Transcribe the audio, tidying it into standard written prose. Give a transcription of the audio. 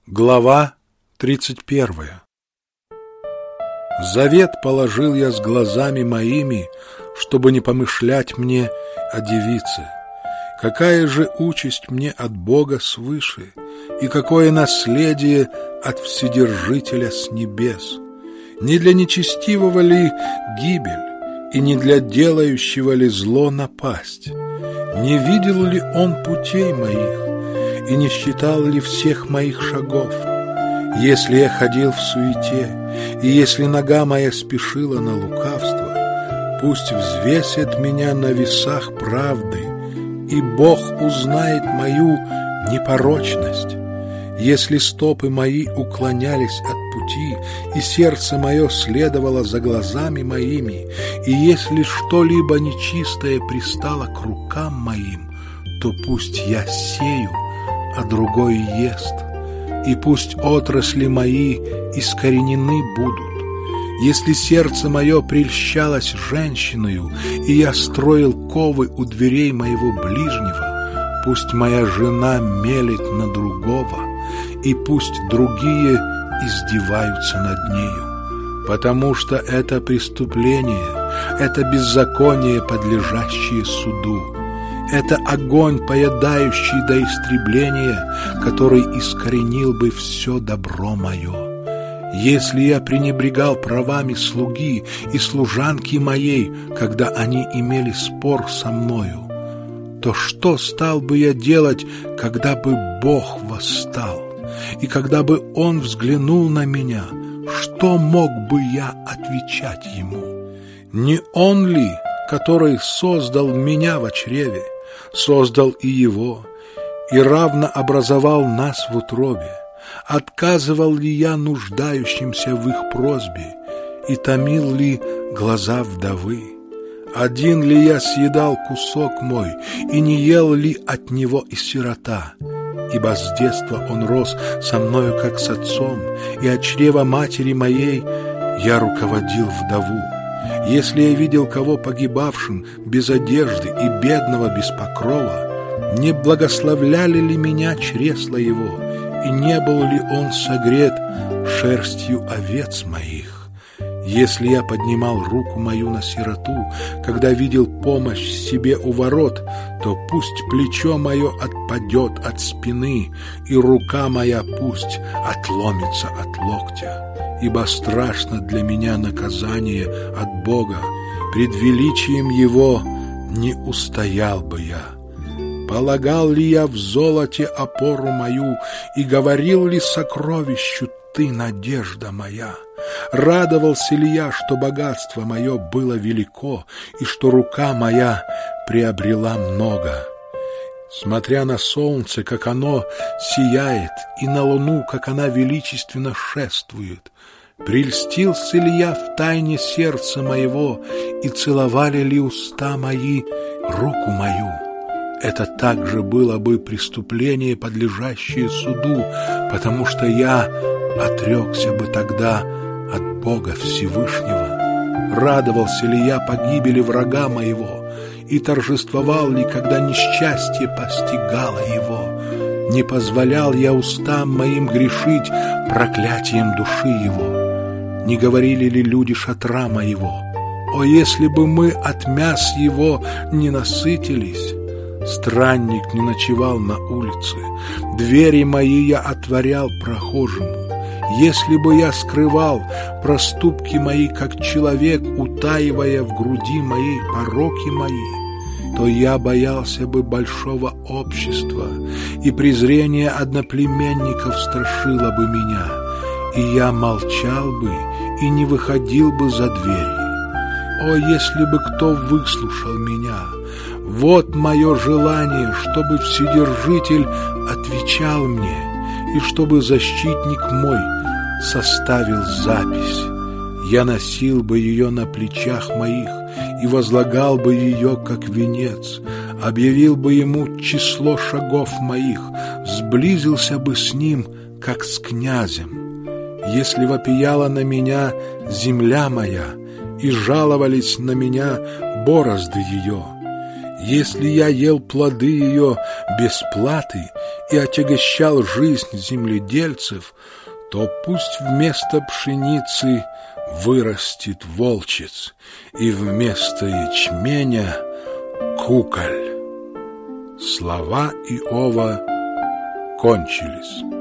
Глава 31. Завет положил я с глазами моими, чтобы не помышлять мне о девице. Какая же участь мне от Бога свыше, и какое наследие от Вседержителя с небес? Не для нечестивого ли гибель, и не для делающего ли зло напасть? Не видел ли он путей моих, и не считал ли всех моих шагов? Если я ходил в суете, и если нога моя спешила на лукавство, пусть взвесит меня на весах правды, и Бог узнает мою непорочность. Если стопы мои уклонялись от пути, и сердце мое следовало за глазами моими, и если что-либо нечистое пристало к рукам моим, то пусть я сею, а другой ест, и пусть отрасли мои искоренены будут. Если сердце мое прельщалось женщиною, и я строил ковы у дверей моего ближнего, пусть моя жена мелет на другого, и пусть другие издеваются над нею, потому что это преступление, это беззаконие, подлежащее суду. Это огонь, поедающий до истребления, который искоренил бы все добро мое. Если я пренебрегал правами слуги и служанки моей, когда они имели спор со мною, то что стал бы я делать, когда бы Бог восстал? И когда бы Он взглянул на меня, что мог бы я отвечать Ему? Не Он ли, который создал меня в чреве, создал и его, и равно образовал нас в утробе? Отказывал ли я нуждающимся в их просьбе, и томил ли глаза вдовы? Один ли я съедал кусок мой, и не ел ли от него и сирота? Ибо с детства он рос со мною, как с отцом, и от чрева матери моей я руководил вдову. Если я видел кого погибавшим без одежды и бедного без покрова, не благословляли ли меня чресла его, и не был ли он согрет шерстью овец моих? Если я поднимал руку мою на сироту, когда видел помощь себе у ворот, то пусть плечо мое отпадет от спины, и рука моя пусть отломится от локтя. Ибо страшно для меня наказание от Бога, пред величием Его не устоял бы я. Полагал ли я в золоте опору мою, и говорил ли сокровищу: Ты надежда моя? Радовался ли я, что богатство мое было велико, и что рука моя приобрела много? Смотря на солнце, как оно сияет, и на луну, как она величественно шествует, прельстился ли я в тайне сердца моего, и целовали ли уста мои руку мою? Это также было бы преступление, подлежащее суду, потому что я отрекся бы тогда от Бога Всевышнего. Радовался ли я погибели врага моего, и торжествовал ли, когда несчастье постигало его? Не позволял я устам моим грешить проклятием души его. Не говорили ли люди шатра моего: О, если бы мы от мяс его не насытились! Странник не ночевал на улице, двери мои я отворял прохожему. Если бы я скрывал проступки мои, как человек, утаивая в груди моей пороки мои, то я боялся бы большого общества, и презрение одноплеменников страшило бы меня, и я молчал бы и не выходил бы за двери. О, если бы кто выслушал меня! Вот мое желание, чтобы Вседержитель отвечал мне, и чтобы защитник мой составил запись. Я носил бы ее на плечах моих и возлагал бы ее, как венец, объявил бы ему число шагов моих, сблизился бы с ним, как с князем. Если вопияла на меня земля моя, и жаловались на меня борозды ее, Если я ел плоды ее без платы и отягощал жизнь земледельцев, то пусть вместо пшеницы вырастет волчец, и вместо ячменя куколь. Слова Иова кончились.